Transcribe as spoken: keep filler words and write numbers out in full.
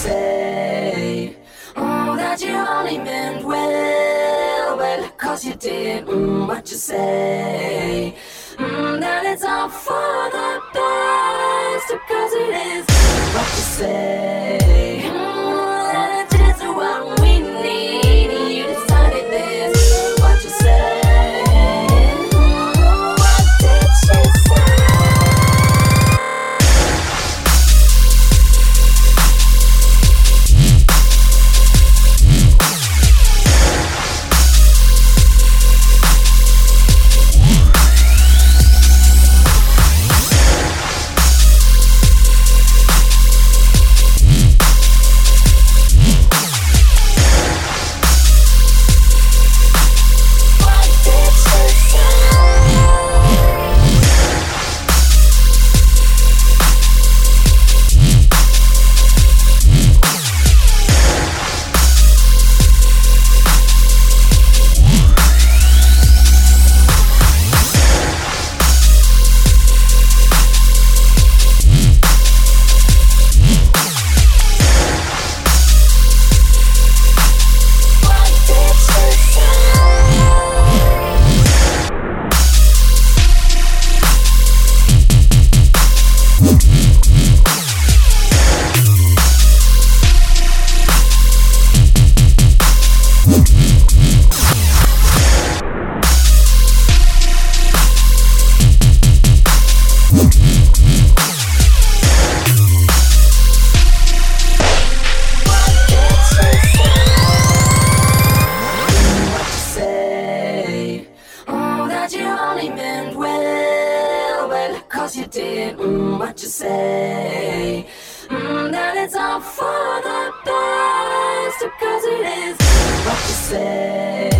say? Oh, that you only meant well, well, cause you did mm, what you say. Mm, that it's all for the best, because it is what you say. Mm, that it is what we need. You decided this, what you say. Mm, what did she say? Cause you did mm, what you say. Mm, that it's all for the best, because it is what you say.